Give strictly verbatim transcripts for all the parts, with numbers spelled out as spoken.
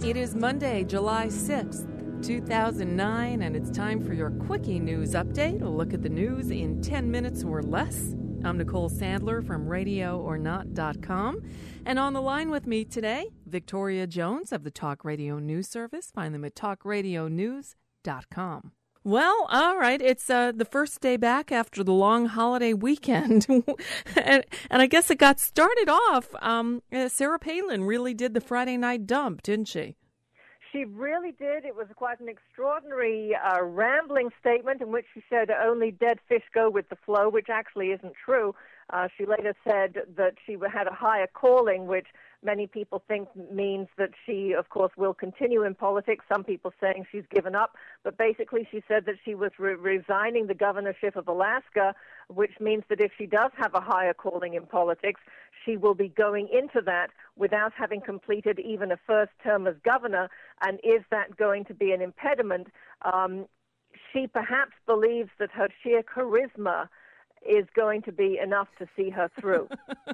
It is Monday, July sixth, two thousand nine, and it's time for your Quickie News Update. A look at the news in ten minutes or less. I'm Nicole Sandler from radio or not dot com. And on the line with me today, Victoria Jones of the Talk Radio News Service. Find them at talk radio news dot com. Well, all right. It's uh, the first day back after the long holiday weekend. and, and I guess it got started off. Um, uh, Sarah Palin really did the Friday night dump, didn't she? She really did. It was quite an extraordinary, uh, rambling statement in which she said only dead fish go with the flow, which actually isn't true. Uh, she later said that she had a higher calling, which many people think means that she, of course, will continue in politics. Some people saying she's given up. But basically she said that she was re- resigning the governorship of Alaska, which means that if she does have a higher calling in politics, she will be going into that without having completed even a first term as governor. And is that going to be an impediment? Um, she perhaps believes that her sheer charisma is going to be enough to see her through.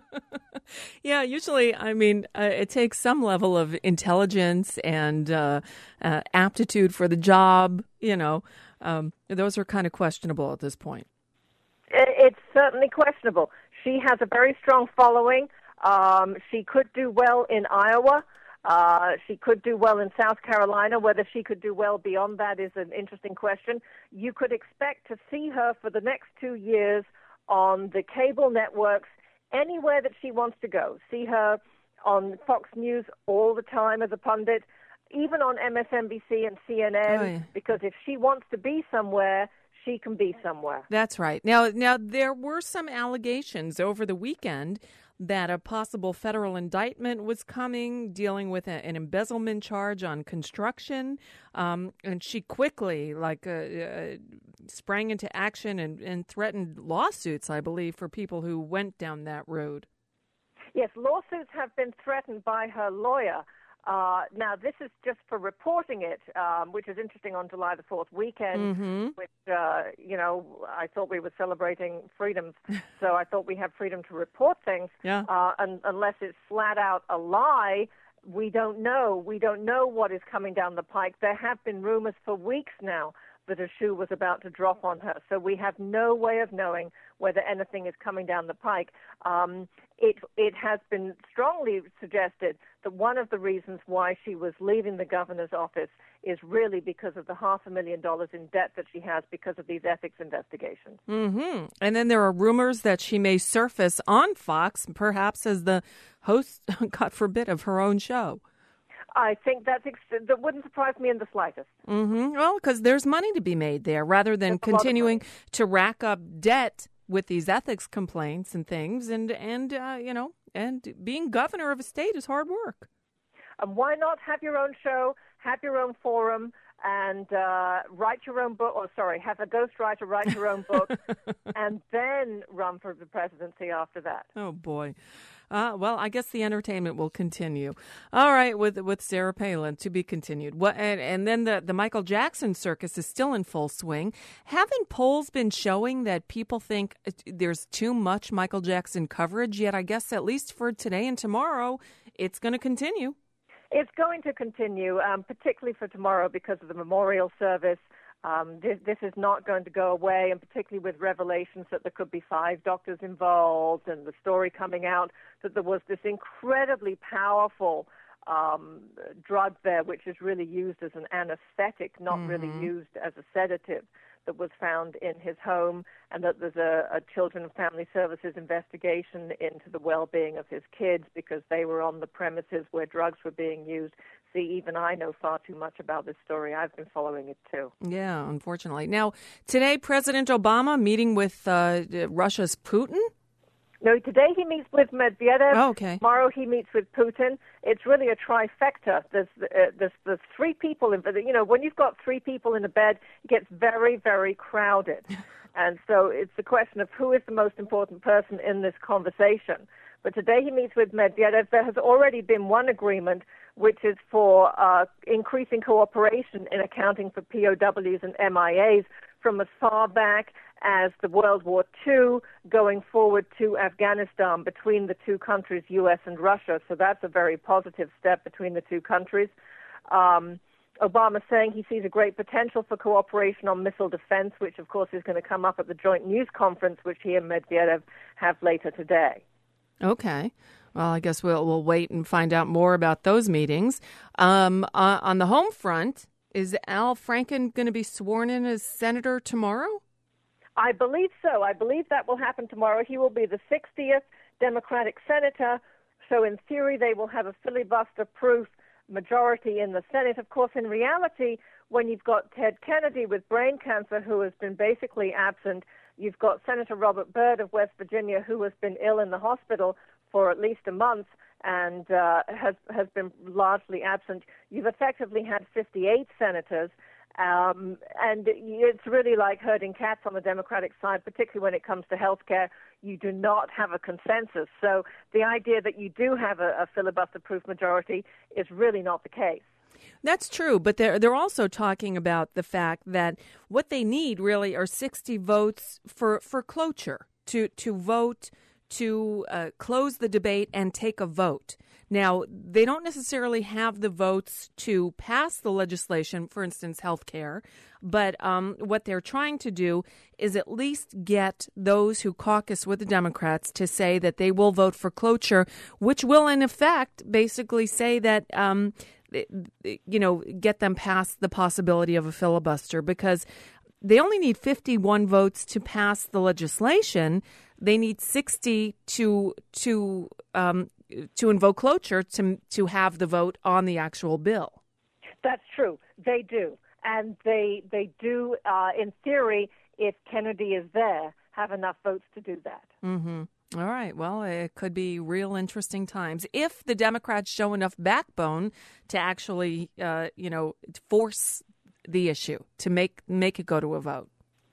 Yeah, usually, I mean, uh, it takes some level of intelligence and uh, uh, aptitude for the job. You know, um, those are kind of questionable at this point. It's certainly questionable. She has a very strong following. Um, she could do well in Iowa. Uh, she could do well in South Carolina. Whether she could do well beyond that is an interesting question. You could expect to see her for the next two years on the cable networks, anywhere that she wants to go. See her on Fox News all the time as a pundit, even on M S N B C and C N N, oh, yeah. because if she wants to be somewhere, she can be somewhere. That's right. Now, now there were some allegations over the weekend that a possible federal indictment was coming, dealing with a, an embezzlement charge on construction, um, and she quickly, like, uh, uh, sprang into action and, and threatened lawsuits, I believe, for people who went down that road. Yes, lawsuits have been threatened by her lawyer. Uh, now, this is just for reporting it, um, which is interesting on July the fourth weekend, mm-hmm. which, uh, you know, I thought we were celebrating freedoms, so I thought we have freedom to report things. Yeah. Uh, and, unless it's flat out a lie, we don't know. We don't know what is coming down the pike. There have been rumors for weeks now that a shoe was about to drop on her. So we have no way of knowing whether anything is coming down the pike. Um, it it has been strongly suggested that one of the reasons why she was leaving the governor's office is really because of the half a million dollars in debt that she has because of these ethics investigations. Mm-hmm. And then there are rumors that she may surface on Fox, perhaps as the host, God forbid, of her own show. I think that's ex- that wouldn't surprise me in the slightest. Mm-hmm. Well, because there's money to be made there, rather than There's continuing to rack up debt with these ethics complaints and things, and and uh, you know, and being governor of a state is hard work. And why not have your own show, have your own forum, and uh, write your own book? Or sorry, have a ghostwriter write your own book, and then run for the presidency after that. Oh boy. Uh, well, I guess the entertainment will continue. All right, with with Sarah Palin, to be continued. What and, and then the, the Michael Jackson circus is still in full swing. Haven't polls been showing that people think there's too much Michael Jackson coverage? Yet I guess at least for today and tomorrow, it's going to continue. It's going to continue, um, particularly for tomorrow because of the memorial service. Um, this, this is not going to go away, and particularly with revelations that there could be five doctors involved and the story coming out that there was this incredibly powerful um, drug there, which is really used as an anesthetic, not mm-hmm. really used as a sedative, that was found in his home, and that there's a, a Children and Family Services investigation into the well-being of his kids because they were on the premises where drugs were being used. See, even I know far too much about this story. I've been following it too. Yeah, unfortunately. Now, today, President Obama meeting with uh, Russia's Putin? No, today he meets with Medvedev. Oh, okay. Tomorrow he meets with Putin. It's really a trifecta. There's, uh, there's, there's three people in, you know, when you've got three people in a bed, it gets very, very crowded. And so it's the question of who is the most important person in this conversation. But today he meets with Medvedev. There has already been one agreement, which is for uh, increasing cooperation in accounting for P O Ws and M I As from as far back as the World War Two, going forward to Afghanistan between the two countries, U S and Russia. So that's a very positive step between the two countries. Um, Obama saying he sees a great potential for cooperation on missile defense, which, of course, is going to come up at the joint news conference, which he and Medvedev have later today. Okay. Well, I guess we'll we'll wait and find out more about those meetings. Um, uh, on the home front, is Al Franken going to be sworn in as senator tomorrow? I believe so. I believe that will happen tomorrow. He will be the sixtieth Democratic senator, so in theory they will have a filibuster-proof majority in the Senate. Of course, in reality, when you've got Ted Kennedy with brain cancer, who has been basically absent, you've got Senator Robert Byrd of West Virginia, who has been ill in the hospital for at least a month and uh, has has been largely absent. You've effectively had fifty-eight senators, um, and it's really like herding cats on the Democratic side, particularly when it comes to health care. You do not have a consensus. So the idea that you do have a, a filibuster-proof majority is really not the case. That's true, but they're they're also talking about the fact that what they need really are sixty votes for, for cloture, to to vote to uh, close the debate and take a vote. Now, they don't necessarily have the votes to pass the legislation, for instance, health care, but um, what they're trying to do is at least get those who caucus with the Democrats to say that they will vote for cloture, which will, in effect, basically say that, um, you know, get them past the possibility of a filibuster, because they only need fifty-one votes to pass the legislation. They need sixty to to um, to invoke cloture to to have the vote on the actual bill. That's true. They do, and they they do. Uh, in theory, if Kennedy is there, have enough votes to do that. Mm-hmm. All right. Well, it could be real interesting times if the Democrats show enough backbone to actually, uh, you know, force the issue to make make it go to a vote.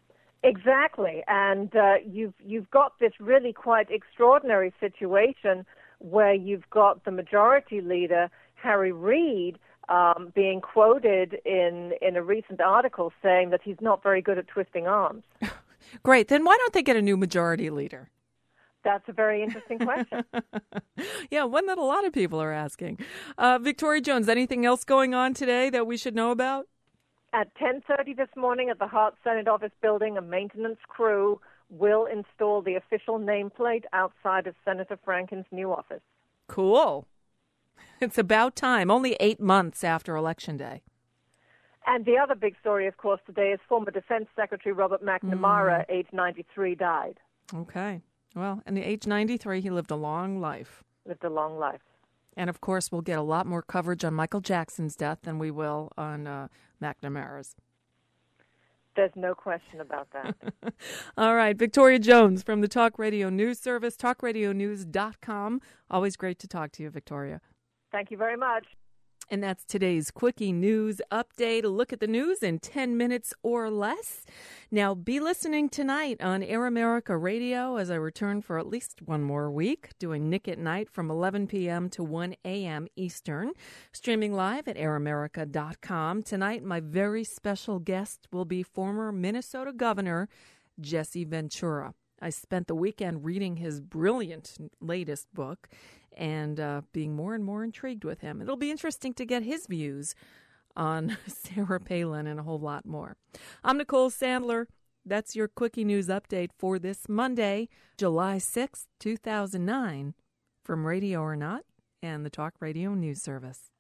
Exactly, and uh, you've you've got this really quite extraordinary situation where you've got the majority leader, Harry Reid, um, being quoted in in a recent article saying that he's not very good at twisting arms. Great. Then why don't they get a new majority leader? That's a very interesting question. Yeah, one that a lot of people are asking. Uh, Victoria Jones, anything else going on today that we should know about? At ten thirty this morning at the Hart Senate Office building, a maintenance crew will install the official nameplate outside of Senator Franken's new office. Cool. It's about time. Only eight months after Election Day. And the other big story, of course, today is former Defense Secretary Robert McNamara, mm. age ninety-three, died. Okay. Well, at age ninety-three, he lived a long life. Lived a long life. And, of course, we'll get a lot more coverage on Michael Jackson's death than we will on uh, McNamara's. There's no question about that. All right. Victoria Jones from the Talk Radio News Service, talk radio news dot com. Always great to talk to you, Victoria. Thank you very much. And that's today's Quickie News Update. A look at the news in ten minutes or less. Now, be listening tonight on Air America Radio as I return for at least one more week, doing Nick at Night from eleven p.m. to one a.m. Eastern, streaming live at air america dot com. Tonight, my very special guest will be former Minnesota Governor Jesse Ventura. I spent the weekend reading his brilliant latest book and uh, being more and more intrigued with him. It'll be interesting to get his views on Sarah Palin and a whole lot more. I'm Nicole Sandler. That's your Quickie News Update for this Monday, July sixth, two thousand nine, from Radio or Not and the Talk Radio News Service.